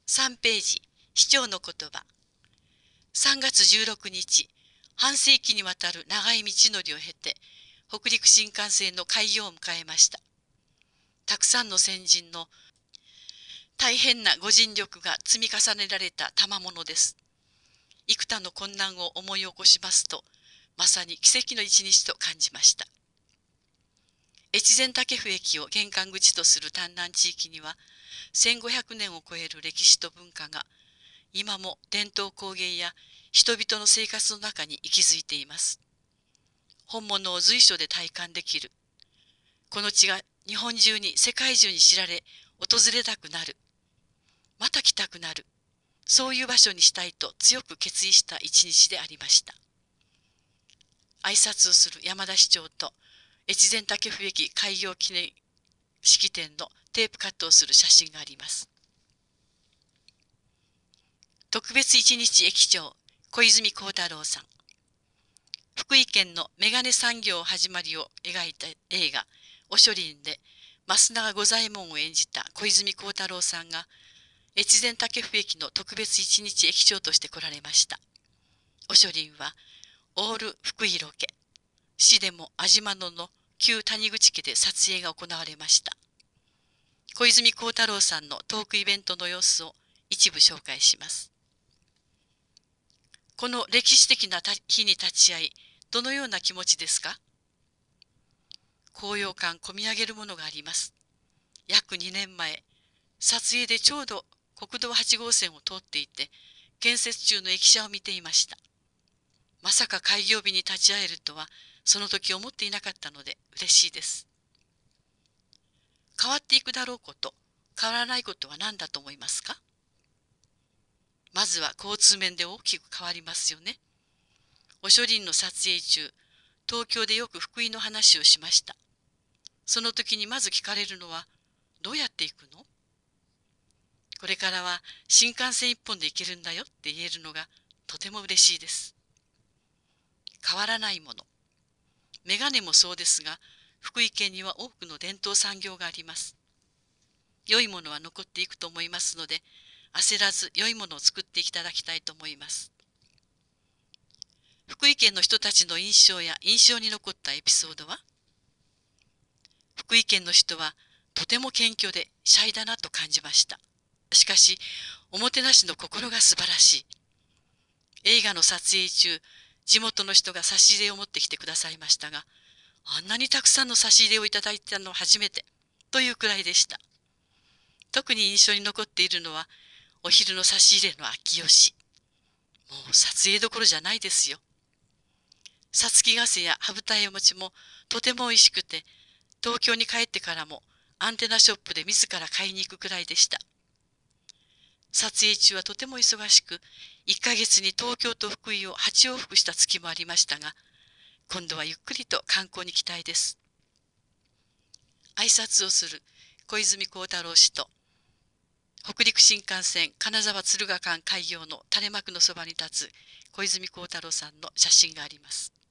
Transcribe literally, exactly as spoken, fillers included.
さんページ、市長の言葉。さんがつじゅうろくにち、半世紀にわたる長い道のりを経て、北陸新幹線の開業を迎えました。たくさんの先人の大変なご尽力が積み重ねられた賜物です。幾多の困難を思い起こしますと、まさに奇跡の一日と感じました。越前武生駅を玄関口とする丹南地域には、せんごひゃくねんを超える歴史と文化が、今も伝統工芸や人々の生活の中に息づいています。本物を随所で体感できる。この地が日本中に世界中に知られ、訪れたくなる。また来たくなる。そういう場所にしたいと強く決意した一日でありました。挨拶をする山田市長と越前武生駅開業記念式典のテープカットをする写真があります。特別一日駅長小泉孝太郎さん。福井県のメガネ産業始まりを描いた映画おしょりんで増永五左衛門を演じた小泉孝太郎さんが越前武生駅の特別一日駅長として来られました。おしょりんはオール福井ロケ、市でも安島野の旧谷口家で撮影が行われました。小泉孝太郎さんのトークイベントの様子を一部紹介します。この歴史的な日に立ち会い、どのような気持ちですか？高揚感こみ上げるものがあります。約にねんまえ、撮影でちょうど国道はちごうせんを通っていて、建設中の駅舎を見ていました。まさか開業日に立ち会えるとは、その時思っていなかったので嬉しいです。変わっていくだろうこと、変わらないことは何だと思いますか？まずは交通面で大きく変わりますよね。おしょりんの撮影中、東京でよく福井の話をしました。その時にまず聞かれるのは、どうやって行くの？これからは新幹線一本で行けるんだよって言えるのがとても嬉しいです。変わらないもの。メガネもそうですが、福井県には多くの伝統産業があります。良いものは残っていくと思いますので、焦らず良いものを作っていただきたいと思います。福井県の人たちの印象や印象に残ったエピソードは？福井県の人はとても謙虚でシャイだなと感じました。しかし、おもてなしの心が素晴らしい。映画の撮影中、地元の人が差し入れを持ってきてくださいましたが、あんなにたくさんの差し入れをいただいたのは初めてというくらいでした。特に印象に残っているのは、お昼の差し入れの秋吉。もう撮影どころじゃないですよ。さつきがせや羽二重餅もとても美味しくて、東京に帰ってからもアンテナショップで自ら買いに行くくらいでした。撮影中はとても忙しく、いっかげつに東京と福井をはちおうふくした月もありましたが、今度はゆっくりと観光に期待です。挨拶をする小泉孝太郎氏と、北陸新幹線金沢敦賀間開業の垂れ幕のそばに立つ小泉孝太郎さんの写真があります。